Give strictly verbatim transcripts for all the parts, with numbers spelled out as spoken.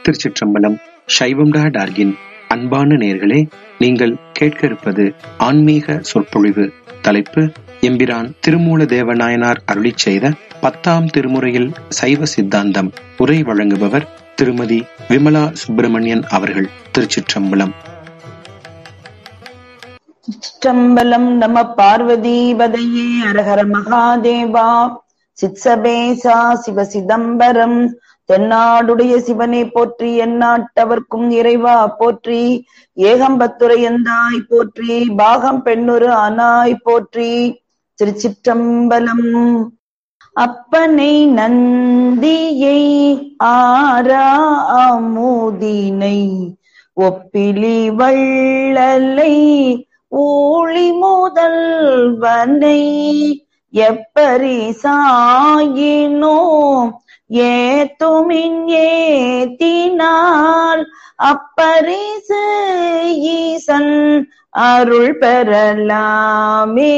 திருச்சிற்றம்பலம். சைவம் டா டார்கின் அன்பான நேயர்களே, நீங்கள் கேட்க இருப்பது ஆன்மீக சொற்பொழிவு. தலைப்பு எம்பிரான் திருமூல தேவநாயனார் அருளிச் செய்த பத்தாம் திருமுறையில் சைவ சித்தாந்தம். உரை வழங்குபவர் திருமதி விமலா சுப்பிரமணியன் அவர்கள். திருச்சிற்றம்பலம். சிற்றம்பலம். நம பார்வதி பதையே அரஹர மகாதேவா. சித்சபேசா சிவ சிதம்பரம். தென்னாடுடைய சிவனை போற்றி, எந்நாட்டவர்க்கும் இறைவா போற்றி. ஏகம்பத்துரையந்தாய் போற்றி, பாகம் பெண்ணுரு ஆனாய் போற்றி. திருச்சிற்றம்பலம். அப்பனை நந்தியை ஆரா அமுதினை ஒப்பிலி வள்ளலை ஊழி முதல்வனை எப்பரிசாயினோ ஏத்துமின் ஏத்தினால் அப்பரிசு ஈசன் அருள் பெறலாமே.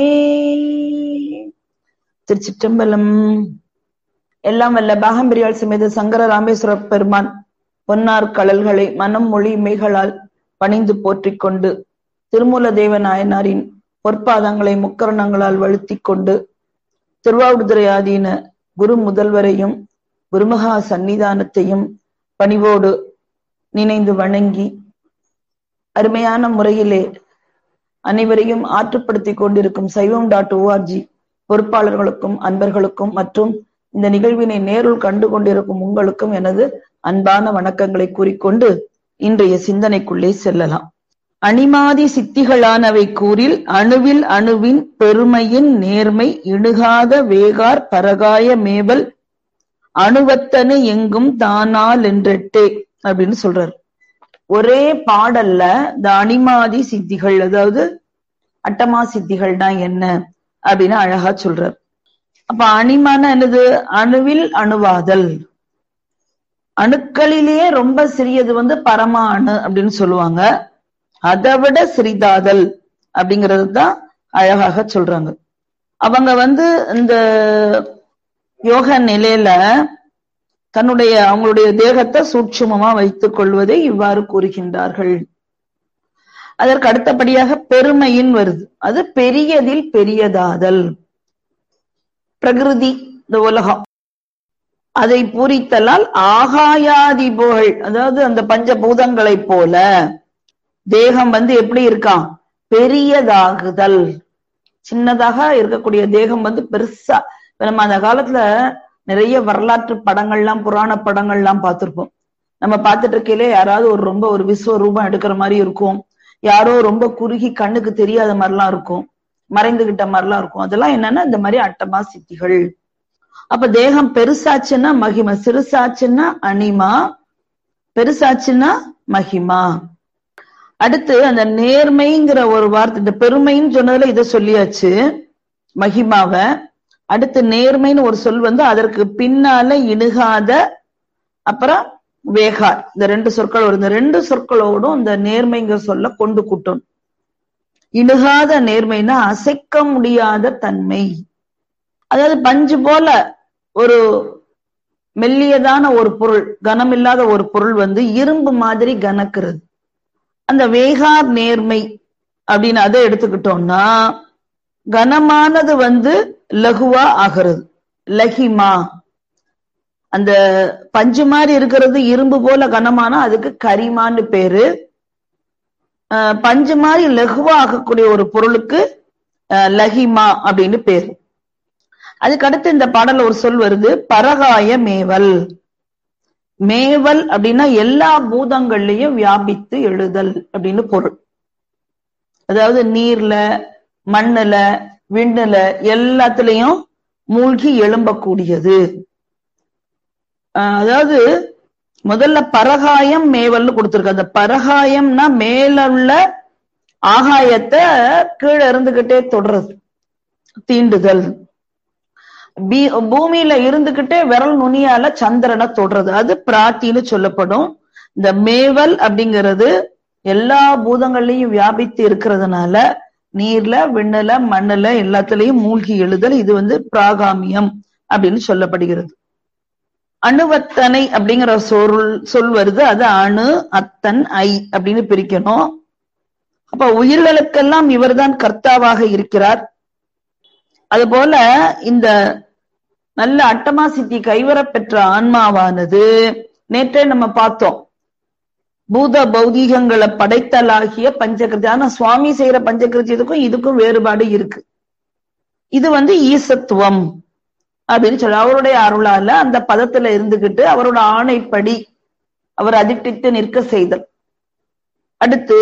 திருச்சிற்றம்பலம். எல்லாம் வல்ல பாகம்பிரியாள் சமேத சங்கர ராமேஸ்வர பெருமான் பொன்னார் கடல்களை மனம் மொழி மெய்களால் பணிந்து போற்றிக் கொண்டு, திருமூல தேவ நாயனாரின் பொற்பாதங்களை முக்கரணங்களால் வழுத்திக் கொண்டு, திருவாவடுதுறை ஆதீன குரு முதல்வரையும் குருமகா சந்நிதானத்தையும் பணிவோடு நினைந்து வணங்கி, அருமையான முறையிலே அனைவரையும் ஆற்றுப்படுத்திக் கொண்டிருக்கும் சைவம் டாட் ஓஆர்ஜி பொறுப்பாளர்களுக்கும் அன்பர்களுக்கும் மற்றும் இந்த நிகழ்வினை நேருள் கண்டு கொண்டிருக்கும் உங்களுக்கும் எனது அன்பான வணக்கங்களை கூறிக்கொண்டு இன்றைய சிந்தனைக்குள்ளே செல்லலாம். அணிமாதி சித்திகளானவை கூறில் அணுவில் அணுவின் பெருமையின் நேர்மை இணுகாத வேகார் பரகாய மேவல் அணுவத்தனு எங்கும் தானால் என்றே அப்படின்னு சொல்றாரு. ஒரே பாடல்ல இந்த அணிமாதி சித்திகள், அதாவது அட்டமா சித்திகள்னா என்ன அப்படின்னு அழகா சொல்றார். அப்ப அணிமான என்னது? அணுவில் அணுவாதல். அணுக்களிலேயே ரொம்ப சிறியது வந்து பரமா அணு அப்படின்னு சொல்லுவாங்க. அதை விட சிறிதாதல் அப்படிங்கிறது தான் அழகாக சொல்றாங்க. அவங்க வந்து இந்த யோக நிலையில தன்னுடைய அவங்களுடைய தேகத்தை சூட்சுமமா வைத்துக் கொள்வதை இவ்வாறு கூறுகின்றார்கள். அதற்கு அடுத்தபடியாக பெருமையின் வருது. அது பெரியதில் பெரியதாதல். பிரகிருதி, இந்த உலகம், அதை பூரித்தலால் ஆகாயாதி புகழ், அதாவது அந்த பஞ்சபூதங்களை போல தேகம் வந்து எப்படி இருக்கான்? பெரியதாகுதல். சின்னதாக இருக்கக்கூடிய தேகம் வந்து பெருசா, நம்ம அந்த காலத்துல நிறைய வரலாற்று படங்கள்லாம் புராண படங்கள்லாம் பார்த்திருப்போம். நம்ம பார்த்துட்டு இருக்கையிலே யாராவது ஒரு ரொம்ப ஒரு விஸ்வரூபம் எடுக்கிற மாதிரி இருக்கும், யாரோ ரொம்ப குறுகி கண்ணுக்கு தெரியாத மாதிரிலாம் இருக்கும், மறைந்துகிட்ட மாதிரிலாம் இருக்கும். அதெல்லாம் என்னன்னா இந்த மாதிரி அட்டமா சித்திகள். அப்ப தேகம் பெருசாச்சுன்னா மகிமா, சிறுசாச்சுன்னா அனிமா, பெருசாச்சுன்னா மகிமா. அடுத்து அந்த நேர்மைங்கிற ஒரு வார்த்தை, இந்த பெருமைன்னு சொன்னதுல இதை சொல்லியாச்சு மகிமாவ. அடுத்து நேர்மைன்னு ஒரு சொல் வந்து அதற்கு பின்னால இணுகாத, அப்புறம் வேகார், இந்த ரெண்டு சொற்கள் வரும். இந்த ரெண்டு சொற்களோடும் இந்த நேர்மைங்கிற சொல்ல கொண்டு கூட்டும். இணுகாத நேர்மைனா அசைக்க முடியாத தன்மை. அதாவது பஞ்சு போல ஒரு மெல்லியதான ஒரு பொருள், கனமில்லாத ஒரு பொருள் வந்து இரும்பு மாதிரி கனக்கிறது. அந்த வேகார் நேர்மை அப்படின்னு அதை எடுத்துக்கிட்டோம்னா கனமானது வந்து லகுவா ஆகிறது, லகிமா. அந்த பஞ்சு மாதிரி இருக்கிறது இரும்பு போல கனமானா அதுக்கு கரிமான்னு பேரு. அஹ் பஞ்சு மாதிரி லகுவா ஆகக்கூடிய ஒரு பொருளுக்கு அஹ் லகிமா அப்படின்னு பேரு. அதுக்கு அடுத்து இந்த பாடல்ல ஒரு சொல் வருது, பரகாய மேவல். மேவல் அப்படின்னா எல்லா பூதங்கள்லயும் வியாபித்து எழுதல் அப்படின்னு பொருள். அதாவது நீர்ல, மண்ணுல, விண்ணுல எல்லாத்துலயும் மூழ்கி எழும்பக்கூடியது. அதாவது முதல்ல பரகாயம் மேவல்னு கொடுத்திருக்கு. அந்த பரகாயம்னா மேல உள்ள ஆகாயத்தை கீழே இருந்துகிட்டே தொடர்றது, தீண்டுதல். பூமியில இருந்துகிட்டே விரல் நுனியால சந்திரனை தொடுறது, அது பிராத்தின்னு சொல்லப்படும். இந்த மேவல் அப்படிங்கிறது எல்லா பூதங்கள்லயும் வியாபித்து இருக்கிறதுனால நீர்ல, விண்ணுல, மண்ணுல எல்லாத்துலயும் மூழ்கி எழுதல். இது வந்து பிராகாமியம் அப்படின்னு சொல்லப்படுகிறது. அணுவத்தனை அப்படிங்கிற சொல் சொல் வருது. அது அணு அத்தன் ஐ அப்படின்னு பிரிக்கணும். அப்ப உயிர்களுக்கெல்லாம் இவர்தான் கர்த்தாவாக இருக்கிறார். அதுபோல இந்த நல்ல அட்டமா சித்தி கைவர பெற்ற ஆன்மாவானது நேற்றே நம்ம பார்த்தோம், பூத பௌதீகங்களை படைத்தலாகிய பஞ்சகிருதி. ஆனா சுவாமி செய்யற பஞ்சகிருத்தியத்துக்கும் இதுக்கும் வேறுபாடு இருக்கு. இது வந்து ஈசத்துவம் அப்படின்னு சொல்ல, அவருடைய அருளால அந்த பதத்துல இருந்துகிட்டு அவரோட ஆணைப்படி அவர் அதிட்டித்து நிற்க செய்தல். அடுத்து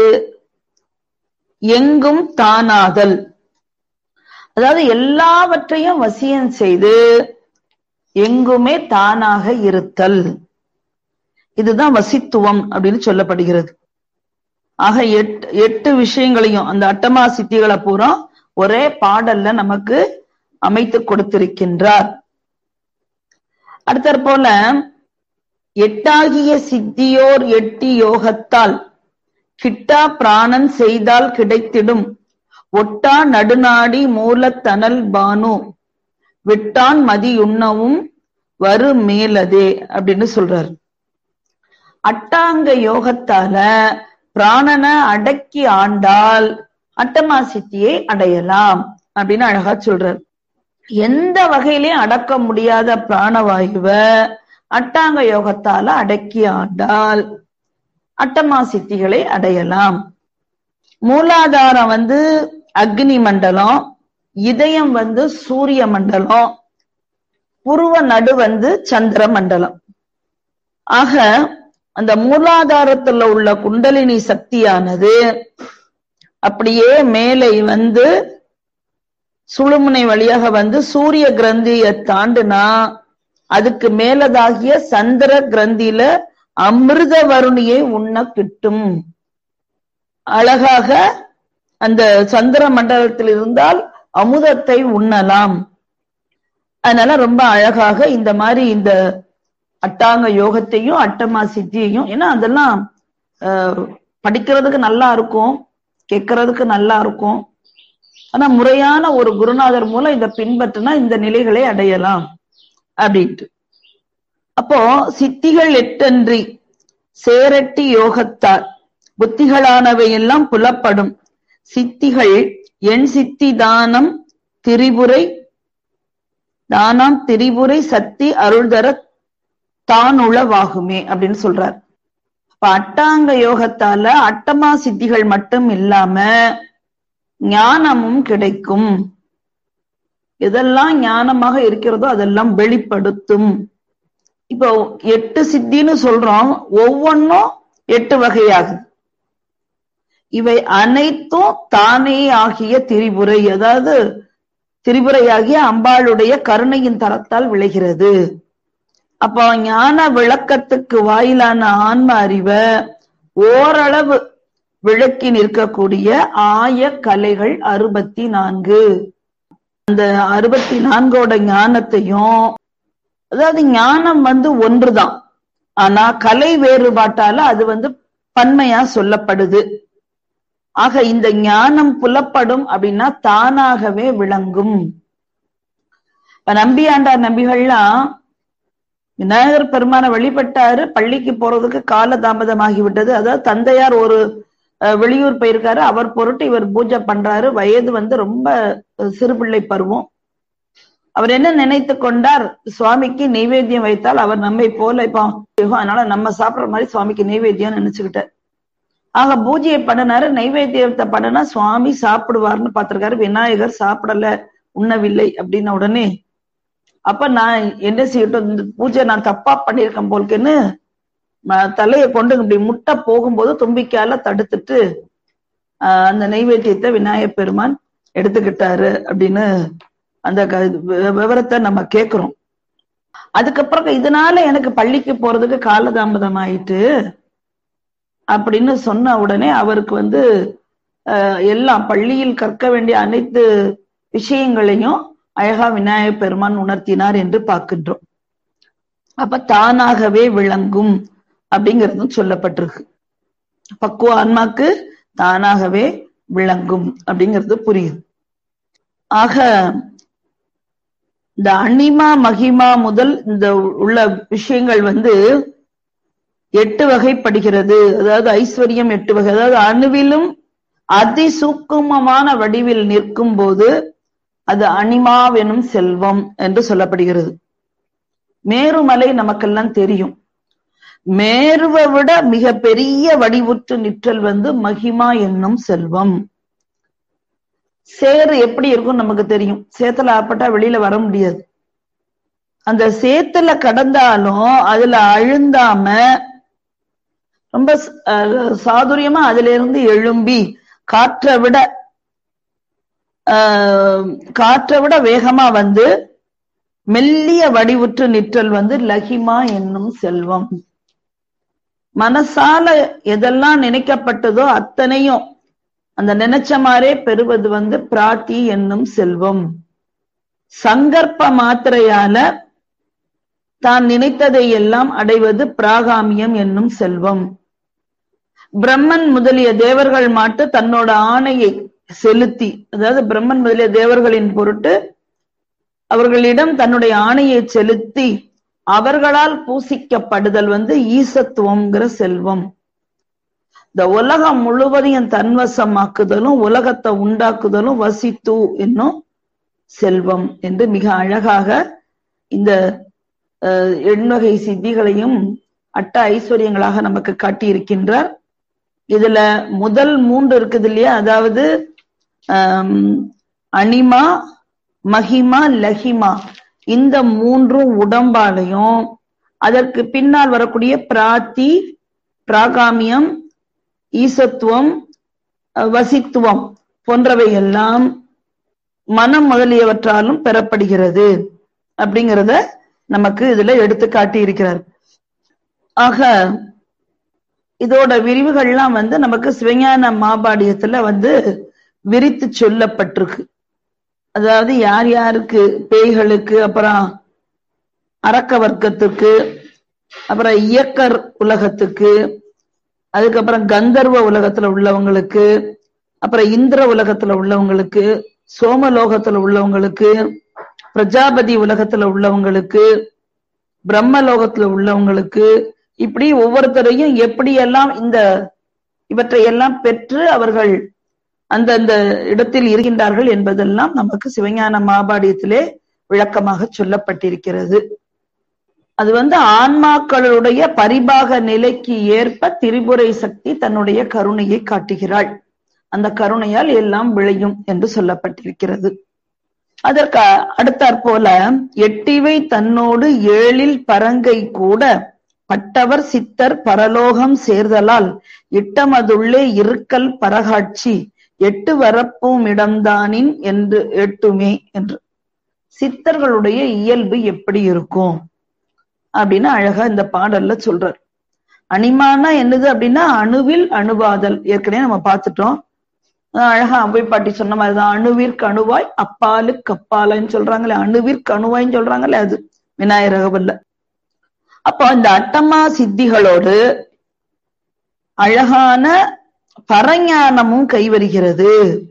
எங்கும் தானாதல், அதாவது எல்லாவற்றையும் வசியம் செய்து எங்குமே தானாக இருத்தல். இதுதான் வசித்துவம் அப்படின்னு சொல்லப்படுகிறது. ஆக எட்டு எட்டு விஷயங்களையும் அந்த அட்டமா சித்திகளை பூரா ஒரே பாடல்ல நமக்கு அமைத்து கொடுத்திருக்கின்றார். அடுத்த போல எட்டாகிய சித்தியோர் எட்டி யோகத்தால் கிட்டா பிராணன் செய்தால் கிடைத்திடும் ஒட்டா நடுநாடி மூலத்தனல் பானு விட்டான் மதியுண்ணவும் வரு மேலதே அப்படின்னு சொல்றாரு. அட்டாங்க யோகத்தால பிராணனை அடக்கி ஆண்டால் அட்டமா சித்தியை அடையலாம் அப்படின்னு அழகா சொல்றாரு. எந்த வகையிலையும் அடக்க முடியாத பிராணவாயுவ அட்டாங்க யோகத்தால அடக்கி ஆண்டால் அட்டமா சித்திகளை அடையலாம். மூலாதாரம் வந்து அக்னி மண்டலம், இதயம் வந்து சூரிய மண்டலம், புருவ நடு வந்து சந்திர மண்டலம். ஆக அந்த மூலாதாரத்துல உள்ள குண்டலினி சக்தியானது அப்படியே மேலே வந்து சுழுமுனை வழியாக வந்து சூரிய கிரந்தியை தாண்டுனா அதுக்கு மேலதாகிய சந்திர கிரந்தியில அமிர்த வருணியை உண்ண கிட்டும். அழகாக அந்த சந்திர மண்டலத்தில் இருந்தால் அமுதத்தை உண்ணலாம். அதனால ரொம்ப அழகாக இந்த மாதிரி இந்த அட்டாங்க யோகத்தையும் அட்டமா சித்தியையும், ஏன்னா அதெல்லாம் அஹ் படிக்கிறதுக்கு நல்லா இருக்கும், கேட்கறதுக்கு நல்லா இருக்கும். ஆனா முறையான ஒரு குருநாதர் மூலம் இதை பின்பற்றினா இந்த நிலைகளை அடையலாம் அப்படின்ட்டு. அப்போ சித்திகள் எட்டன்றி சேரட்டி யோகத்தார் புத்திகளானவை எல்லாம் புலப்படும் சித்திகள் எண் சித்தி தானம் திரிபுரை தானம் திரிபுரை சக்தி அருள்தர தான் உளவாகுமே அப்படின்னு சொல்றார். அப்ப அட்டாங்க யோகத்தால அட்டமா சித்திகள் மட்டும் இல்லாம ஞானமும் கிடைக்கும். எதெல்லாம் ஞானமாக இருக்கிறதோ அதெல்லாம் வெளிப்படுத்தும். இப்போ எட்டு சித்தின்னு சொல்றோம், ஒவ்வொன்றும் எட்டு வகையாகுது. இவை அனைத்தும் தானே ஆகிய திரிபுரை, அதாவது திரிபுரையாகிய அம்பாளுடைய கருணையின் தரத்தால் விளைகிறது. அப்போ ஞான விளக்கத்துக்கு வாயிலான ஆன்ம அறிவை ஓரளவு விளக்கி நிற்கக்கூடிய ஆய கலைகள் அறுபத்தி நான்கு. அந்த அறுபத்தி நான்கோட ஞானத்தையும், அதாவது ஞானம் வந்து ஒன்றுதான், ஆனா கலை வேறுபாட்டால அது வந்து பன்மையா சொல்லப்படுது. ஆக இந்த ஞானம் புலப்படும் அப்படின்னா தானாகவே விளங்கும். நம்பியாண்டார் நம்பிகள்லாம் விநாயகர் பெருமான வழிபட்டாரு, பள்ளிக்கு போறதுக்கு கால தாமதமாகிவிட்டது. அதாவது தந்தையார் ஒரு வெளியூர் போயிருக்காரு, அவர் பொருட்டு இவர் பூஜை பண்றாரு. வயது வந்து ரொம்ப சிறுபிள்ளை பருவம். அவர் என்ன நினைத்து கொண்டார், சுவாமிக்கு நெய்வேத்தியம் வைத்தால் அவர் நம்மை போல இப்போ அதனால நம்ம சாப்பிடுற மாதிரி சுவாமிக்கு நெய்வேத்தியம் நினைச்சுக்கிட்டார். ஆக பூஜையை பண்ணினாரு, நைவேத்தியத்தை பண்ணினா சுவாமி சாப்பிடுவார்னு பார்த்திருக்காரு. விநாயகர் சாப்பிடல, உண்ணவில்லை அப்படின்ன உடனே அப்ப நான் என்ன செய்யட்டும், இந்த பூஜை நான் தப்பா பண்ணியிருக்கேன் போல்கேன்னு தலையை கொண்டு இப்படி முட்டை போகும்போது தும்பிக்கையால தடுத்துட்டு ஆஹ் அந்த நைவேத்தியத்தை விநாயகர் பெருமான் எடுத்துக்கிட்டாரு அப்படின்னு அந்த விவரத்தை நம்ம கேட்கிறோம். அதுக்கப்புறம் இதனால எனக்கு பள்ளிக்கு போறதுக்கு காலதாமதம் ஆயிட்டு அப்படின்னு சொன்ன உடனே அவருக்கு வந்து அஹ் எல்லாம் பள்ளியில் கற்க வேண்டிய அனைத்து விஷயங்களையும் அழகா விநாயகர் பெருமான் உணர்த்தினார் என்று பார்க்கின்றோம். அப்ப தானாகவே விளங்கும் அப்படிங்கிறதும் சொல்லப்பட்டிருக்கு. பக்குவ ஆன்மாக்கு தானாகவே விளங்கும் அப்படிங்கிறது புரியுது. ஆக இந்த அனிமா மகிமா முதல் இந்த உள்ள விஷயங்கள் வந்து எட்டு வகைப்படுகிறது. அதாவது ஐஸ்வர்யம் எட்டு வகை. அதாவது அணுவிலும் அதிசூக்குமமான வடிவில் நிற்கும் போது அது அனிமாவெனும் செல்வம் என்று சொல்லப்படுகிறது. மேருமலை நமக்கெல்லாம் தெரியும். மேருவை விட மிக பெரிய வடிவுற்று நிற்றல் வந்து மகிமா என்னும் செல்வம். சேறு எப்படி இருக்கும் நமக்கு தெரியும். சேத்துல ஆப்பட்டா வெளியில வர முடியாது. அந்த சேத்துல கடந்தாலும் அதுல அழுந்தாம ரொம்ப சாதுரியமா அதுல இருந்து எழும்பி காற்றை விட ஆஹ் காற்றை விட வேகமா வந்து மெல்லிய வடிவுற்று நிற்றல் வந்து லகிமா என்னும் செல்வம். மனசால எதெல்லாம் நினைக்கப்பட்டதோ அத்தனையும் அந்த நினைச்ச மாதிரே பெறுவது வந்து பிராட்டி என்னும் செல்வம். சங்கற்ப மாத்திரையால தான் நினைத்ததை எல்லாம் அடைவது பிராகாமியம் என்னும் செல்வம். பிரம்மன் முதலிய தேவர்கள் மாட்டு தன்னோட ஆணையை செலுத்தி, அதாவது பிரம்மன் முதலிய தேவர்களின் பொருட்டு அவர்களிடம் தன்னுடைய ஆணையை செலுத்தி அவர்களால் பூசிக்கப்படுதல் வந்து ஈசத்துவம்ங்கிற செல்வம். இந்த உலகம் முழுவதையும் தன்வசமாக்குதலும் உலகத்தை உண்டாக்குதலும் வசித்து என்னும் செல்வம் என்று மிக அழகாக இந்த எண்வகை சித்திகளையும் அட்ட ஐஸ்வர்யங்களாக நமக்கு காட்டியிருக்கின்றார். இதுல முதல் மூன்று இருக்குது இல்லையா, அதாவது ஆஹ் அனிமா மகிமா லகிமா, இந்த மூன்றும் உடம்பாலையும் அதற்கு பின்னால் வரக்கூடிய பிராத்தி பிராகாமியம் ஈசத்துவம் வசித்துவம் போன்றவை எல்லாம் மனம் முதலியவற்றாலும் பெறப்படுகிறது அப்படிங்கிறத நமக்கு இதுல எடுத்து காட்டி இருக்கிறார். ஆக இதோட விரிவுகள்லாம் வந்து நமக்கு சிவஞான மாபாடியத்துல வந்து விரித்து சொல்லப்பட்டிருக்கு. அதாவது யார் யாருக்கு, பேய்களுக்கு, அப்புறம் அரக்க வர்க்கத்துக்கு, அப்புறம் இயக்கர் உலகத்துக்கு, அதுக்கப்புறம் கந்தர்வ உலகத்துல உள்ளவங்களுக்கு, அப்புறம் இந்திர உலகத்துல உள்ளவங்களுக்கு, சோமலோகத்துல உள்ளவங்களுக்கு, பிரஜாபதி உலகத்துல உள்ளவங்களுக்கு, பிரம்மலோகத்துல உள்ளவங்களுக்கு, இப்படி ஒவ்வொருத்தரையும் எப்படியெல்லாம் இந்த இவற்றையெல்லாம் பெற்று அவர்கள் அந்தந்த இடத்தில் இருக்கின்றார்கள் என்பதெல்லாம் நமக்கு சிவஞான மாபாடியத்திலே விளக்கமாக சொல்லப்பட்டிருக்கிறது. அது வந்து ஆன்மாக்களுடைய பரிபாக நிலைக்கு ஏற்ப திரிபுரை சக்தி தன்னுடைய கருணையை காட்டுகிறாள். அந்த கருணையால் எல்லாம் விளையும் என்று சொல்லப்பட்டிருக்கிறது. அதற்கு அடுத்தாற் போல எட்டிவை தன்னோடு ஏழில் பரங்கை கூட பட்டவர் சித்தர் பரலோகம் சேர்தலால் இட்டமதுள்ளே இருக்கல் பரகாட்சி எட்டு வரப்பும் இடம்தானின் என்று எட்டுமே என்று. சித்தர்களுடைய இயல்பு எப்படி இருக்கும் அப்படின்னு அழகா இந்த பாடல்ல சொல்றார். அனிமானா என்னது அப்படின்னா அணுவில் அணுவாதல். ஏற்கனவே நம்ம பார்த்துட்டோம். அழகா அவை பாட்டி சொன்ன மாதிரிதான் அணுவிற்கு அணுவாய் அப்பாலுக்கு அப்பாலன்னு சொல்றாங்களே, அணுவிற்கு அணுவாய்ன்னு சொல்றாங்களே, அது விநாயகரகவல்ல. அப்போ இந்த அட்டமா சித்திகளோடு அழகான பரஞானமும் கைவருகிறது.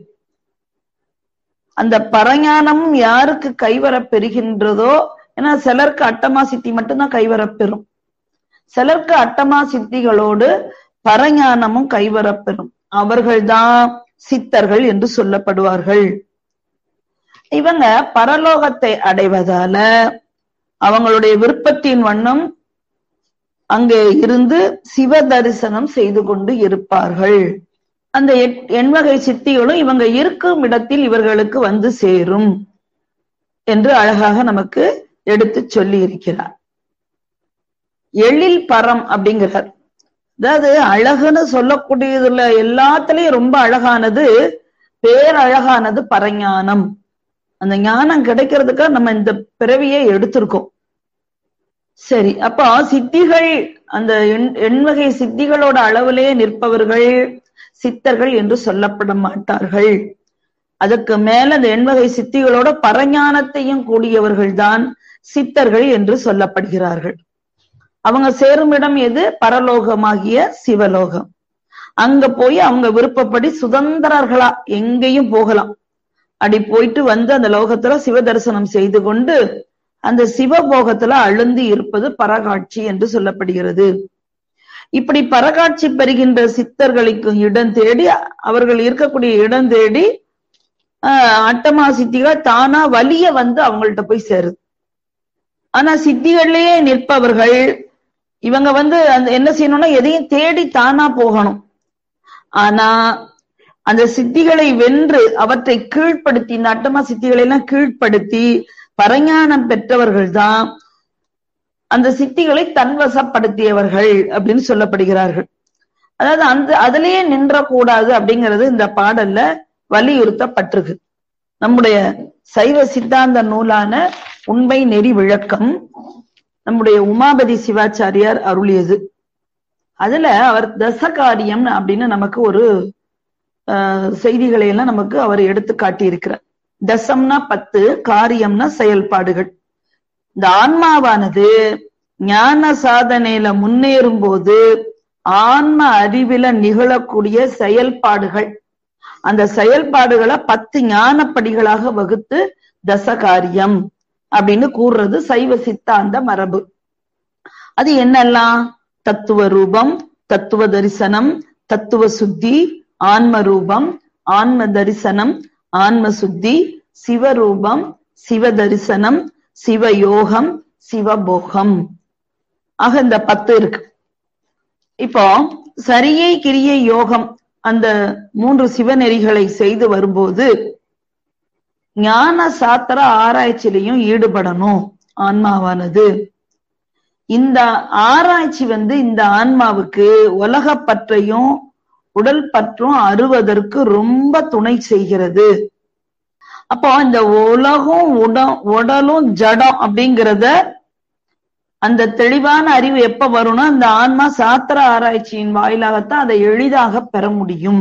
அந்த பரஞானமும் யாருக்கு கைவரப் பெறுகின்றதோ, ஏன்னா சிலருக்கு அட்டமா சித்தி மட்டும்தான் கைவரப் பெறும், சிலருக்கு அட்டமா சித்திகளோடு பரஞானமும் கைவரப் பெறும். அவர்கள்தான் சித்தர்கள் என்று சொல்லப்படுவார்கள். இவங்க பரலோகத்தை அடைவதால அவங்களுடைய விருப்பத்தின் வண்ணம் அங்கே இருந்து சிவ தரிசனம் செய்து கொண்டு இருப்பார்கள். அந்த எண்வகை சித்திகளும் இவங்க இருக்கும் இடத்தில் இவர்களுக்கு வந்து சேரும் என்று அழகாக நமக்கு எடுத்து சொல்லி இருக்கிறார். எழில் பரம் அப்படிங்கிறார். அதாவது அழகுன்னு சொல்லக்கூடியதுல எல்லாத்துலயும் ரொம்ப அழகானது, பேரழகானது பரஞானம். அந்த ஞானம் கிடைக்கிறதுக்காக நம்ம இந்த பிறவியை எடுத்திருக்கோம். சரி, அப்போ சித்திகள் அந்த எண்வகை சித்திகளோட அளவிலே நிற்பவர்கள் சித்தர்கள் என்று சொல்லப்பட மாட்டார்கள். அதுக்கு மேல அந்த எண்வகை சித்திகளோட பரஞானத்தையும் கூடியவர்கள் தான் சித்தர்கள் என்று சொல்லப்படுகிறார்கள். அவங்க சேரும் இடம் எது? பரலோகமாகிய சிவலோகம். அங்க போய் அவங்க விருப்பப்படி சுதந்திரர்களா எங்கேயும் போகலாம். அப்படி போயிட்டு வந்து அந்த லோகத்துல சிவ தரிசனம் செய்து கொண்டு அந்த சிவபோகத்துல அழுந்தி இருப்பது பரகாட்சி என்று சொல்லப்படுகிறது. இப்படி பரகாட்சி பெறுகின்ற சித்தர்களுக்கு இடம் தேடி, அவர்கள் இருக்கக்கூடிய இடம் தேடி ஆஹ் அட்டமா சித்திகள் தானா வலிய வந்து அவங்கள்ட்ட போய் சேருது. ஆனா சித்திகள்லயே நிற்பவர்கள் இவங்க வந்து அந்த என்ன செய்யணும்னா எதையும் தேடி தானா போகணும். ஆனா அந்த சித்திகளை வென்று அவற்றை கீழ்ப்படுத்தி, இந்த அட்டமா சித்திகளை எல்லாம் கீழ்ப்படுத்தி பரஞானம் பெற்றவர்கள் தான் அந்த சித்திகளை தன்வசப்படுத்தியவர்கள் அப்படின்னு சொல்லப்படுகிறார்கள். அதாவது அந்த அதிலேயே நின்ற கூடாது அப்படிங்கிறது இந்த பாடல்ல வலியுறுத்தப்பட்டிருக்கு. நம்முடைய சைவ சித்தாந்த நூலான உண்மை நெறி விளக்கம் நம்முடைய உமாபதி சிவாச்சாரியார் அருளியது. அதுல அவர் தசகாரியம் அப்படின்னு நமக்கு ஒரு அஹ் செய்திகளை எல்லாம் நமக்கு அவர் எடுத்து காட்டியிருக்கிறார். தசம்னா பத்து, காரியம்னா செயல்பாடுகள். இந்த ஆன்மாவானது ஞான சாதனையில முன்னேறும் போது ஆன்ம அறிவில நிகழக்கூடிய செயல்பாடுகள், அந்த செயல்பாடுகளை பத்து ஞானப்படிகளாக வகுத்து தசகாரியம் அப்படின்னு கூறுறது சைவ சித்தாந்த மரபு. அது என்னெல்லாம்? தத்துவ ரூபம், தத்துவ தரிசனம், தத்துவ சுத்தி, ஆன்ம ரூபம், ஆன்ம தரிசனம், ஆன்ம சுத்தி, சிவரூபம், சிவ தரிசனம், சிவயோகம், சிவபோகம். ஆக இந்த பத்து இருக்கு. இப்போ சரியை கிரியை யோகம் அந்த மூன்று சிவநெறிகளை செய்து வரும்போது ஞான சாத்திர ஆராய்ச்சியிலையும் ஈடுபடணும் ஆன்மாவானது. இந்த ஆராய்ச்சி வந்து இந்த ஆன்மாவுக்கு உலக பற்றையும் உடல் பற்றும் அறுவதற்கு ரொம்ப துணை செய்கிறது. அப்போ இந்த உலகம் உட உடலும் ஜடம் அப்படிங்கிறத அந்த தெளிவான அறிவு எப்ப வரும்னா அந்த ஆன்மா சாத்திர ஆராய்ச்சியின் வாயிலாகத்தான் அதை எளிதாக பெற முடியும்.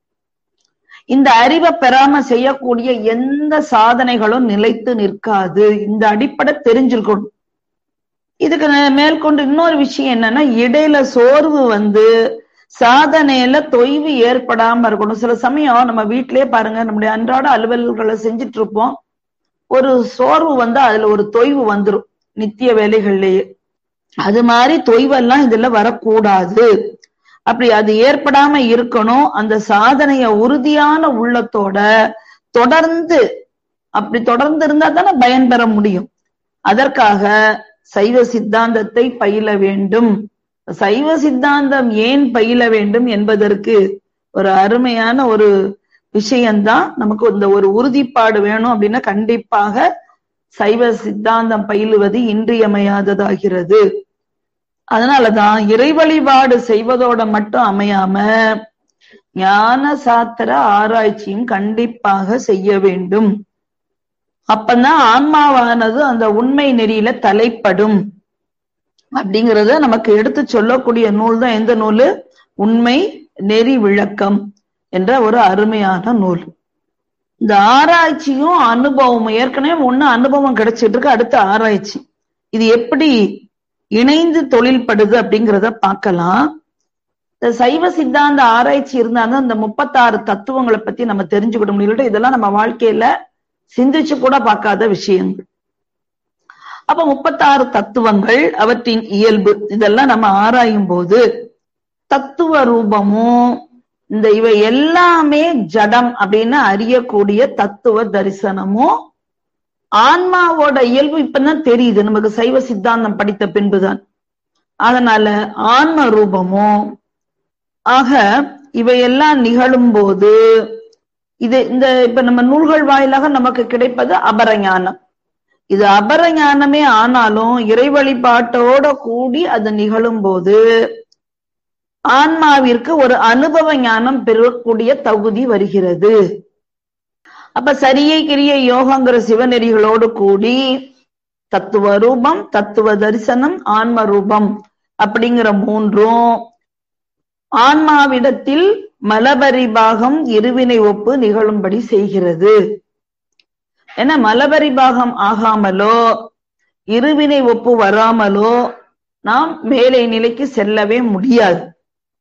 இந்த அறிவை பெறாம செய்யக்கூடிய எந்த சாதனைகளும் நிலைத்து நிற்காது. இந்த அடிப்படை தெரிஞ்சிருக்கணும். இதுக்கு மேற்கொண்டு இன்னொரு விஷயம் என்னன்னா, இடையில சோர்வு வந்து சாதனையில தொய்வு ஏற்படாம இருக்கணும். சில சமயம் நம்ம வீட்டிலேயே பாருங்க, நம்முடைய அன்றாட அலுவல்களை செஞ்சுட்டு இருப்போம், ஒரு சோர்வு வந்து அதுல ஒரு தொய்வு வந்துடும் நித்திய வேலைகள்லயே. அது மாதிரி தொய்வெல்லாம் இதுல வரக்கூடாது. அப்படி அது ஏற்படாம இருக்கணும். அந்த சாதனைய உறுதியான உள்ளத்தோட தொடர்ந்து அப்படி தொடர்ந்து இருந்தா தானே பயன் பெற முடியும். அதற்காக சைவ சித்தாந்தத்தை பயில வேண்டும். சைவ சித்தாந்தம் ஏன் பயில வேண்டும் என்பதற்கு ஒரு அருமையான ஒரு விஷயம்தான். நமக்கு இந்த ஒரு உறுதிப்பாடு வேணும் அப்படின்னா கண்டிப்பாக சைவ சித்தாந்தம் பயிலுவது இன்றியமையாததாகிறது. அதனாலதான் இறை வழிபாடு செய்வதோட மட்டும் அமையாம ஞான சாத்திர ஆராய்ச்சியும் கண்டிப்பாக செய்ய வேண்டும். அப்பதான் ஆன்மாவானது அந்த உண்மை நெறியில தலைப்படும். அப்படிங்கிறத நமக்கு எடுத்து சொல்லக்கூடிய நூல் தான் எந்த நூல்? உண்மை நெறி விளக்கம் என்ற ஒரு அருமையான நூல். இந்த ஆராய்ச்சியும் அனுபவமும் ஏற்கனவே ஒண்ணு அனுபவம் கிடைச்சிட்டு இருக்கு, அடுத்த ஆராய்ச்சி. இது எப்படி இணைந்து தொழில்படுது அப்படிங்கிறத பார்க்கலாம். இந்த சைவ சித்தாந்த ஆராய்ச்சி இருந்தாலும் இந்த முப்பத்தாறு தத்துவங்களை பத்தி நம்ம தெரிஞ்சுக்கிட முடியல. இதெல்லாம் நம்ம வாழ்க்கையில சிந்திச்சு கூட பார்க்காத விஷயங்கள். அப்ப முப்பத்தாறு தத்துவங்கள், அவற்றின் இயல்பு, இதெல்லாம் நம்ம ஆராயும் போது தத்துவ ரூபமும் இந்த இவை எல்லாமே ஜடம் அப்படின்னு அறியக்கூடிய தத்துவ தரிசனமும் ஆன்மாவோட இயல்பு இப்பதான் தெரியுது நமக்கு சைவ சித்தாந்தம் படித்த பின்புதான். அதனால ஆன்ம ரூபமும் ஆக இவையெல்லாம் நிகழும் போது இது இந்த இப்ப நம்ம நூல்கள் வாயிலாக நமக்கு கிடைப்பது அபரஞானம். இது அபரஞானமே ஆனாலும் இறை வழிபாட்டோட கூடி அது நிகழும் போது ஆன்மாவிற்கு ஒரு அனுபவ ஞானம் பெறக்கூடிய தகுதி வருகிறது. அப்ப சரியை கிரிய யோகங்கிற சிவநெறிகளோடு கூடி தத்துவ ரூபம், தத்துவ தரிசனம், ஆன்ம ரூபம் அப்படிங்கிற மூன்றும் ஆன்மாவிடத்தில் மலபரிபாகம் இருவினை ஒப்பு நிகழும்படி செய்கிறது. ஏன்னா மலபரிபாகம் ஆகாமலோ இருவினை ஒப்பு வராமலோ நாம் மேலை நிலைக்கு செல்லவே முடியாது.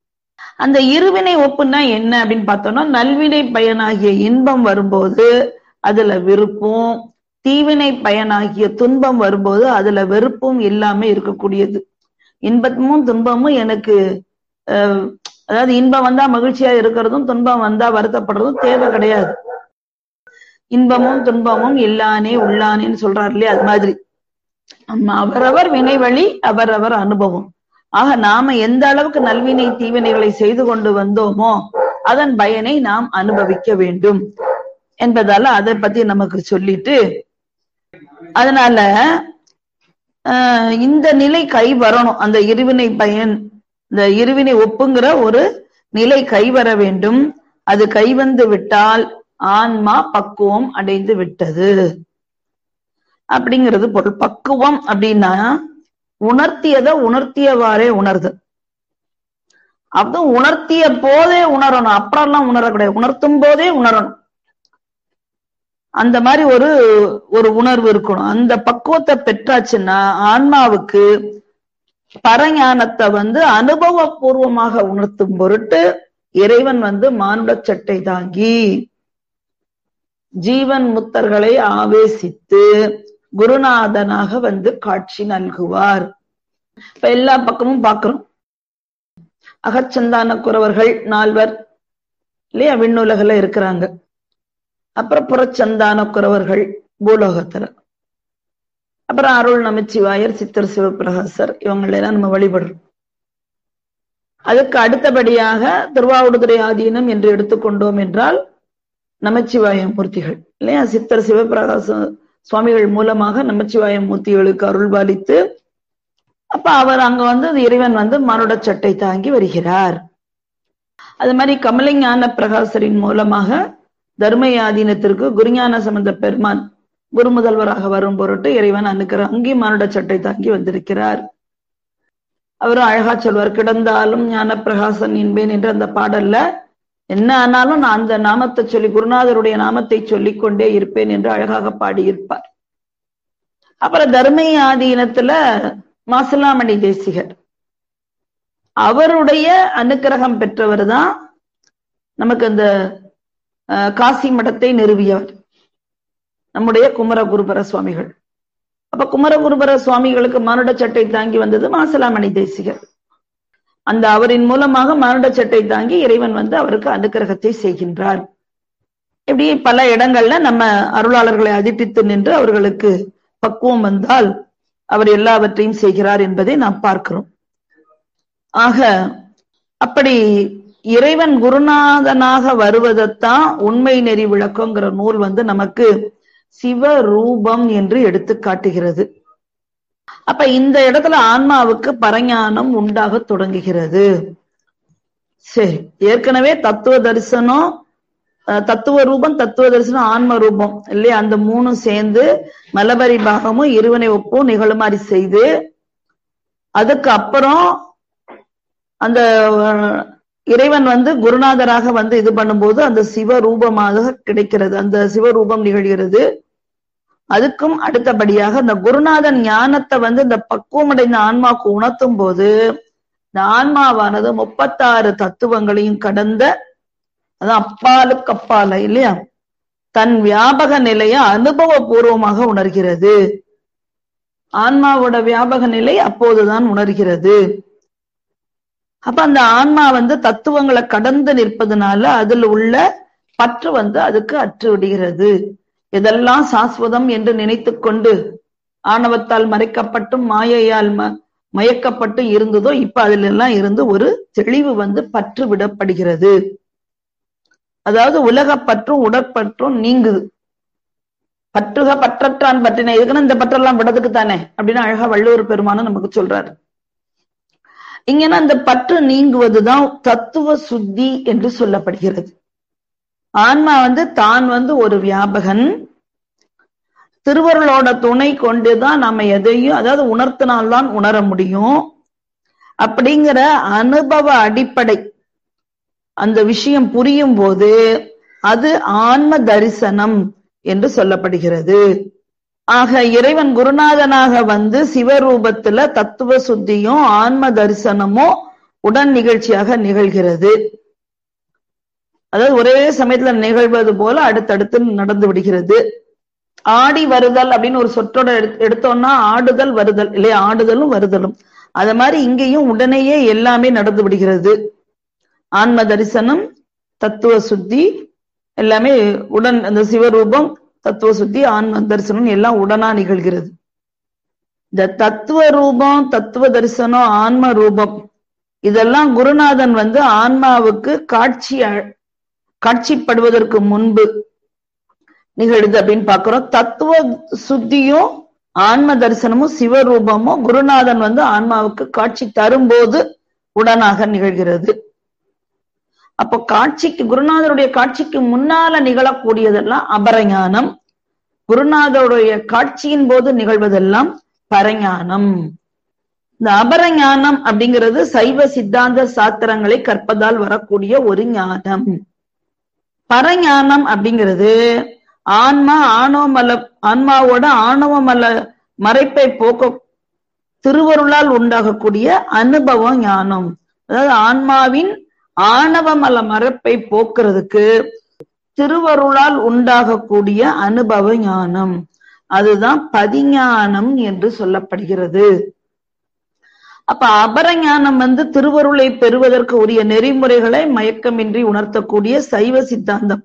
அந்த இருவினை ஒப்புன்னா என்ன அப்படின்னு பார்த்தோம்னா, நல்வினை பயனாகிய இன்பம் வரும்போது அதுல விருப்பும், தீவினை பயனாகிய துன்பம் வரும்போது அதுல வெறுப்பும் இல்லாம இருக்கக்கூடியது. இன்பமும் துன்பமும் எனக்கு அஹ் அதாவது இன்பம் வந்தா மகிழ்ச்சியா இருக்கிறதும் துன்பம் வந்தா வருத்தப்படுறதும் தேவை கிடையாது. இன்பமும் துன்பமும் இல்லானே உள்ளானேன்னு சொல்றாரு இல்லையா, அது மாதிரி அவரவர் வினை வழி அவரவர் அனுபவம். ஆக நாம எந்த அளவுக்கு நல்வினை தீவினைகளை செய்து கொண்டு வந்தோமோ அதன் பயனை நாம் அனுபவிக்க வேண்டும் என்பதால அதை பத்தி நமக்கு சொல்லிட்டு, அதனால ஆஹ் இந்த நிலை கை வரணும். அந்த இருவினை பயன், இந்த இருவினை ஒப்புங்கிற ஒரு நிலை கை வர வேண்டும். அது கைவந்து விட்டால் ஆன்மா பக்குவம் அடைந்து விட்டது அப்படிங்கிறது பொருள். பக்குவம் அப்படின்னா உணர்த்தியதை உணர்த்தியவாறே உணர்து. அதுவும் உணர்த்திய போதே உணரணும், அப்புறம்லாம் உணரக்கூடாது, உணர்த்தும் போதே உணரணும். அந்த மாதிரி ஒரு ஒரு உணர்வு இருக்கணும். அந்த பக்குவத்தை பெற்றாச்சுன்னா ஆன்மாவுக்கு பரஞானத்தை வந்து அனுபவபூர்வமாக உணர்த்தும் பொருட்டு இறைவன் வந்து மானுட சட்டை தாங்கி ஜீவன் முத்தர்களை ஆவேசித்து குருநாதனாக வந்து காட்சி நல்குவார். இப்ப எல்லா பக்கமும் பார்க்கிறோம். அகச்சந்தான குறவர்கள் நால்வர் இல்லையா விண்ணுலகில இருக்கிறாங்க. அப்புறம் புறச்சந்தான குறவர்கள் பூலோகத்துல, அப்புறம் அருள் நமச்சிவாயர், சித்தர் சிவபிரகாசர், இவங்களெல்லாம் நம்ம வழிபடுறோம். அதுக்கு அடுத்தபடியாக திருவாவடுதுறை ஆதீனம் என்று எடுத்துக்கொண்டோம் என்றால் நமச்சிவாய மூர்த்திகள் இல்லையா, சித்தர் சிவபிரகாச சுவாமிகள் மூலமாக நமச்சிவாய மூர்த்திகளுக்கு அருள் பாலித்து, அப்ப அவர் அங்க வந்து இறைவன் வந்து மானுட சட்டை தாங்கி வருகிறார். அது மாதிரி கமலஞான பிரகாசரின் மூலமாக தர்மயாதீனத்திற்கு குருஞான சம்பந்த பெருமான் குரு முதல்வராக வரும் பொருட்டு இறைவன் அனுக்கிறார், அங்கே மானுட சட்டை தாங்கி வந்திருக்கிறார். அவரும் அழகா சொல்வார், கிடந்தாலும் ஞான பிரகாசன் என்பேன் என்ற அந்த பாடல்ல என்ன ஆனாலும் நான் அந்த நாமத்தை சொல்லி குருநாதருடைய நாமத்தை சொல்லிக் கொண்டே இருப்பேன் என்று அழகாக பாடியிருப்பார். அப்புறம் தர்மயாதீனத்துல மாசிலாமணி தேசிகர், அவருடைய அனுக்கிரகம் பெற்றவர் தான் நமக்கு அந்த காசி மடத்தை நிறுவியவர் நம்முடைய குமரகுருபர சுவாமிகள். அப்ப குமரகுருபர சுவாமிகளுக்கு மானுட சட்டை தாங்கி வந்தது மாசிலாமணி தேசிகர். அந்த அவரின் மூலமாக மானுட சட்டை தாங்கி இறைவன் வந்து அவருக்கு அனுக்கிரகத்தை செய்கின்றார். இப்படி பல இடங்கள்ல நம்ம அருளாளர்களை அதிட்டித்து நின்று அவர்களுக்கு பக்குவம் வந்தால் அவர் எல்லாவற்றையும் செய்கிறார் என்பதை நாம் பார்க்கிறோம். ஆக அப்படி இறைவன் குருநாதனாக வருவதைத்தான் உண்மை நெறி விளக்கங்கிற நூல் வந்து நமக்கு சிவரூபம் என்று எடுத்து காட்டுகிறது. அப்ப இந்த இடத்துல ஆன்மாவுக்கு பரஞானம் உண்டாக தொடங்குகிறது. சரி, ஏற்கனவே தத்துவ தரிசனம், தத்துவ ரூபம், தத்துவ தரிசனம், ஆன்ம ரூபம் இல்லையா, அந்த மூணும் சேர்ந்து மலபரி பாகமும் இருவனை ஒப்பும் நிகழுமாறி செய்து, அதுக்கு அப்புறம் அந்த இறைவன் வந்து குருநாதராக வந்து இது பண்ணும்போது அந்த சிவரூபமாக கிடைக்கிறது, அந்த சிவரூபம் நிகழ்கிறது. அதுக்கும் அடுத்தபடியாக இந்த குருநாதன் ஞானத்தை வந்து இந்த பக்குவமடைந்த ஆன்மாவுக்கு உணர்த்தும் போது இந்த ஆன்மாவானது முப்பத்தாறு தத்துவங்களையும் கடந்த, அதான் அப்பாலுக்கு அப்பால இல்லையா, தன் வியாபக நிலையை அனுபவபூர்வமாக உணர்கிறது. ஆன்மாவோட வியாபக நிலை அப்போதுதான் உணர்கிறது. அப்ப அந்த ஆன்மா வந்து தத்துவங்களை கடந்து நிற்பதனால அதுல உள்ள பற்று வந்து அதுக்கு அற்று விடுகிறது. எதெல்லாம் சாஸ்வதம் என்று நினைத்து கொண்டு ஆணவத்தால் மறைக்கப்பட்டும் மாயையால் ம மயக்கப்பட்டு இருந்ததோ இப்ப அதுல எல்லாம் இருந்து ஒரு தெளிவு வந்து பற்று விடப்படுகிறது. அதாவது உலக பற்றும் உடற்பற்றும் நீங்குது. பற்றுக பற்றற்றான் பற்றின இதுக்குன்னு இந்த பற்றெல்லாம் விடதுக்கு தானே அப்படின்னு அழகா வள்ளுவர் பெருமானும் நமக்கு சொல்றாரு. இங்கன்னா இந்த பற்று நீங்குவதுதான் தத்துவ சுத்தி என்று சொல்லப்படுகிறது. ஆன்மா வந்து தான் வந்து ஒரு வியாபகன், திருவருளோட துணை கொண்டுதான் நம்ம எதையும், அதாவது உணர்த்தினால்தான் உணர முடியும் அப்படிங்கிற அனுபவ அடிப்படை அந்த விஷயம் புரியும் போது அது ஆன்ம தரிசனம் என்று சொல்லப்படுகிறது. ஆக இறைவன் குருநாதனாக வந்து சிவரூபத்துல தத்துவ சுத்தியும் ஆன்ம தரிசனமும் உடன் நிகழ்ச்சியாக நிகழ்கிறது. அதாவது ஒரே சமயத்துல நிகழ்வது போல அடுத்தடுத்து நடந்து விடுகிறது. ஆடி வருதல் அப்படின்னு ஒரு சொற்றோட எடுத்தோம்னா ஆடுதல் வருதல் இல்லையா, ஆடுதலும் வருதலும். அது மாதிரி இங்கேயும் உடனேயே எல்லாமே நடந்து விடுகிறது. ஆன்ம தரிசனம், தத்துவ சுத்தி எல்லாமே உடன், அந்த சிவரூபம், தத்துவ சுத்தி, ஆன்ம தரிசனம் எல்லாம் உடனா நிகழ்கிறது. இந்த தத்துவ ரூபம், தத்துவ தரிசனம், ஆன்ம ரூபம் இதெல்லாம் குருநாதன் வந்து ஆன்மாவுக்கு காட்சி காட்சிப்படுவதற்கு முன்பு நிகழுது அப்படின்னு பாக்குறோம். தத்துவ சுத்தியும் ஆன்ம தரிசனமும் சிவரூபமும் குருநாதன் வந்து ஆன்மாவுக்கு காட்சி தரும்போது உடனாக நிகழ்கிறது. அப்போ காட்சிக்கு, குருநாதருடைய காட்சிக்கு முன்னால நிகழக்கூடியதெல்லாம் அபரஞானம், குருநாதருடைய காட்சியின் போது நிகழ்வதெல்லாம் பரஞானம். இந்த அபரஞானம் அப்படிங்கிறது சைவ சித்தாந்த சாத்திரங்களை கற்பதால் வரக்கூடிய ஒரு ஞானம். பரஞானம் அப்படிங்கிறது ஆன்மா ஆணவமல ஆன்மாவோட ஆணவமல மறைப்பை போக்க திருவருளால் உண்டாகக்கூடிய அனுபவ ஞானம். அதாவது ஆன்மாவின் ஆணவமல மறைப்பை போக்குறதுக்கு திருவருளால் உண்டாகக்கூடிய அனுபவ ஞானம், அதுதான் பதிஞானம் என்று சொல்லப்படுகிறது. அப்ப அபரஞானம் வந்து திருவருளை பெறுவதற்கு உரிய நெறிமுறைகளை மயக்கமின்றி உணர்த்தக்கூடிய சைவ சித்தாந்தம்.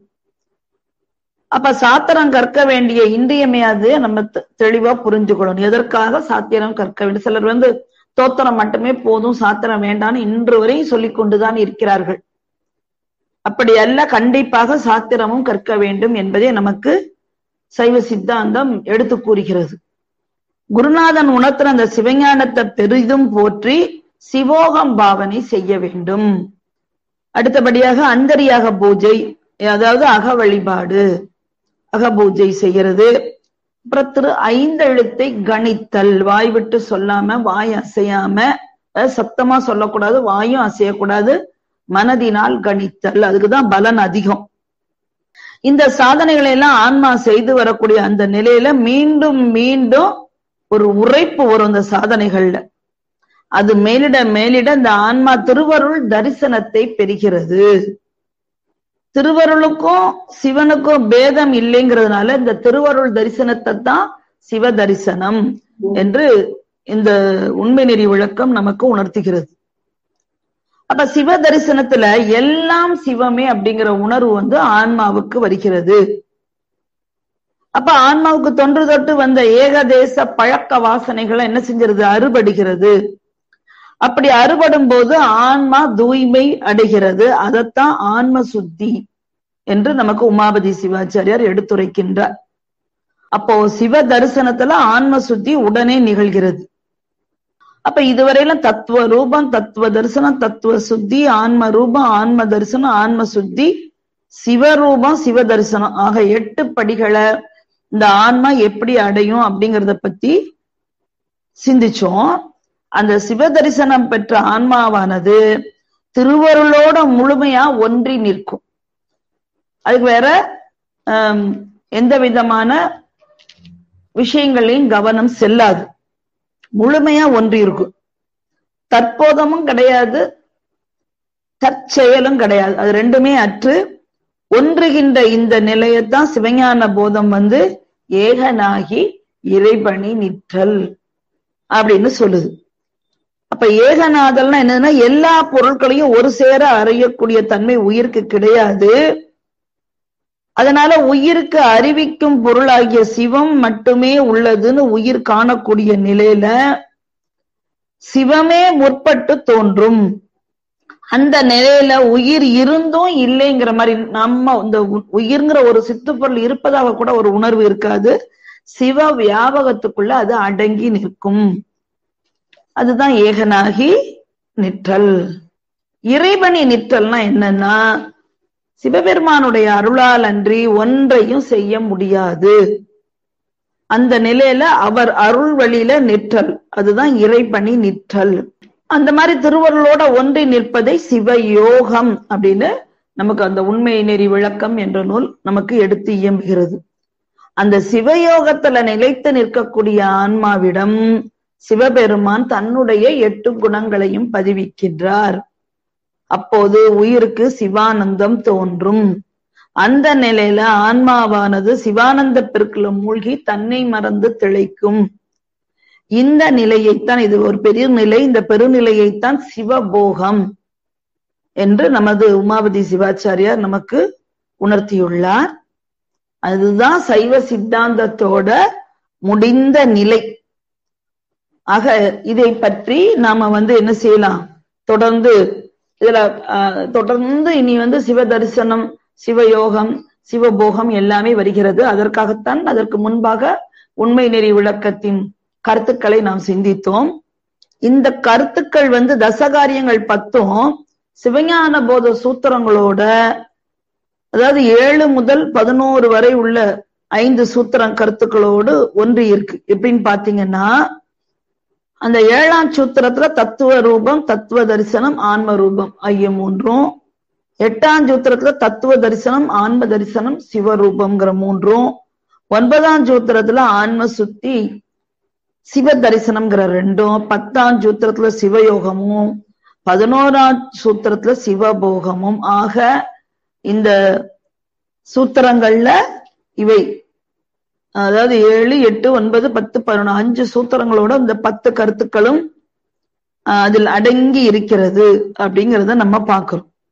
அப்ப சாத்திரம் கற்க வேண்டிய இன்றியமையாது நம்ம தெளிவா புரிஞ்சுக்கணும். எதற்காக சாத்திரம் கற்க வேண்டும்? சிலர் வந்து தோத்திரம் மட்டுமே போதும், சாத்திரம் வேண்டான்னு இன்று வரை சொல்லிக் கொண்டுதான் இருக்கிறார்கள். அப்படி அல்ல, கண்டிப்பாக சாத்திரமும் கற்க வேண்டும் என்பதை நமக்கு சைவ சித்தாந்தம் எடுத்து கூறுகிறது. குருநாதன் உணர்த்துற அந்த சிவஞானத்தை பெரிதும் போற்றி சிவோகம் பாவனை செய்ய வேண்டும். அடுத்தபடியாக அந்தரியாக பூஜை, அதாவது அக வழிபாடு, அக பூஜை செய்கிறது. அப்புறம் திரு ஐந்தெழுத்தை கணித்தல், வாய் விட்டு சொல்லாம, வாய் அசையாம, சத்தமா சொல்லக்கூடாது, வாயும் அசையக்கூடாது, மனதினால் கணித்தல், அதுக்குதான் பலன் அதிகம். இந்த சாதனைகளை எல்லாம் ஆன்மா செய்து வரக்கூடிய அந்த நிலையில மீண்டும் மீண்டும் ஒரு உரைப்பு வரும் அந்த சாதனைகள்ல. அது மேலிட மேலிட இந்த ஆன்மா திருவருள் தரிசனத்தை பெறுகிறது. திருவருளுக்கும் சிவனுக்கும் பேதம் இல்லைங்கிறதுனால இந்த திருவருள் தரிசனத்தை தான் சிவ தரிசனம் என்று இந்த உண்மை நெறி விளக்கம் நமக்கு உணர்த்துகிறது. அப்ப சிவ தரிசனத்துல எல்லாம் சிவமே அப்படிங்கிற உணர்வு வந்து ஆன்மாவுக்கு வருகிறது. அப்ப ஆன்மாவுக்கு தொன்று தொட்டு வந்த ஏகதேச பழக்க வாசனைகளை என்ன செஞ்சிருது? அறுபடுகிறது. அப்படி அறுபடும் போது ஆன்மா தூய்மை அடைகிறது. அதத்தான் ஆன்ம சுத்தி என்று நமக்கு உமாபதி சிவாச்சாரியார் எடுத்துரைக்கின்றார். அப்போ சிவ தரிசனத்துல ஆன்ம சுத்தி உடனே நிகழ்கிறது. அப்ப இதுவரையிலும் தத்துவ ரூபம், தத்துவ தரிசனம், தத்துவ சுத்தி, ஆன்ம ரூபம், ஆன்ம தரிசனம், ஆன்ம சுத்தி, சிவரூபம், சிவ தரிசனம் ஆக எட்டு படிகளை இந்த ஆன்மா எப்படி அடையும் அப்படிங்கிறத பத்தி சிந்திச்சோம். அந்த சிவ தரிசனம் பெற்ற ஆன்மாவானது திருவருளோட முழுமையா ஒன்றி நிற்கும். அதுக்கு வேற ஆஹ் எந்த விதமான விஷயங்களையும் கவனம் செல்லாது, முழுமையா ஒன்றி இருக்கும். தற்போதமும் கிடையாது, தற்செயலும் கிடையாது, அது ரெண்டுமே அற்று ஒன்றுகின்ற இந்த நிலையத்தான் சிவஞான போதம் வந்து ஏகனாகி இறைபணி நிற்றல் அப்படின்னு சொல்லுது. அப்ப ஏகநாதல்னா என்னதுன்னா எல்லா பொருட்களையும் ஒரு சேர அறியக்கூடிய தன்மை உயிருக்கு கிடையாது. அதனால உயிருக்கு அறிவிக்கும் பொருளாகிய சிவம் மட்டுமே உள்ளதுன்னு உயிர் காணக்கூடிய நிலையில சிவமே முற்பட்டு தோன்றும். அந்த நிலையில உயிர் இருந்தும் இல்லைங்கிற மாதிரி நம்ம இந்த உயிர்ங்கிற ஒரு சித்துப்பொருள் இருப்பதாக கூட ஒரு உணர்வு இருக்காது. சிவ வியாபகத்துக்குள்ள அது அடங்கி நிற்கும். அதுதான் ஏகனாகி நிற்றல். இறைவனி நிற்றல்னா என்னன்னா சிவபெருமானுடைய அருளால் அன்றி ஒன்றையும் செய்ய முடியாது. அந்த நிலையில அவர் அருள் வழியில நிற்றல், அதுதான் இறைபணி நிற்றல். அந்த மாதிரி திருவருளோட ஒன்றி நிற்பதை சிவயோகம் அப்படின்னு நமக்கு அந்த உண்மை நெறி விளக்கம் என்ற நூல் நமக்கு எடுத்து இயம்புகிறது. அந்த சிவயோகத்துல நிலைத்து நிற்கக்கூடிய அப்போது உயிருக்கு சிவானந்தம் தோன்றும். அந்த நிலையில ஆன்மாவானது சிவானந்த பெருக்குல மூழ்கி தன்னை மறந்து திளைக்கும். இந்த நிலையைத்தான், இது ஒரு பெரிய நிலை, இந்த பெருநிலையைத்தான் சிவபோகம் என்று நமது உமாபதி சிவாச்சாரியார் நமக்கு உணர்த்தியுள்ளார். அதுதான் சைவ சித்தாந்தத்தோட முடிந்த நிலை. ஆக இதை பற்றி நாம வந்து என்ன செய்யலாம், தொடர்ந்து இதுல தொடர்ந்து இனி வந்து சிவ தரிசனம், சிவயோகம், சிவபோகம் எல்லாமே வருகிறது. அதற்காகத்தான் அதற்கு முன்பாக உண்மை நெறி விளக்கத்தின் கருத்துக்களை நாம் சிந்தித்தோம். இந்த கருத்துக்கள் வந்து தசகாரியங்கள் பத்தும் சிவஞான போத சூத்திரங்களோட, அதாவது ஏழு முதல் பதினோரு வரை உள்ள ஐந்து சூத்திரம் கருத்துக்களோடு ஒன்றி இருக்கு. எப்படின்னு பாத்தீங்கன்னா, அந்த ஏழாம் சூத்திரத்துல தத்துவ ரூபம், தத்துவ தரிசனம், ஆன்ம ரூபம் ஆகிய மூன்றும், எட்டாம் சூத்திரத்துல தத்துவ தரிசனம், ஆன்ம தரிசனம், சிவரூபம்ங்கிற மூன்றும், ஒன்பதாம் சூத்திரத்துல ஆன்ம சுத்தி, சிவ தரிசனம்ங்கிற ரெண்டும், பத்தாம் சூத்திரத்துல சிவயோகமும், பதினோராம் சூத்திரத்துல சிவபோகமும். ஆக இந்த சூத்திரங்கள்ல இவை, அதாவது ஏழு, எட்டு, ஒன்பது, பத்து, பதினொன்று அஞ்சு சூத்திரங்களோட இந்த பத்து கருத்துக்களும் அதில் அடங்கி இருக்கிறது அப்படிங்கிறத நம்ம பார்க்கிறோம்.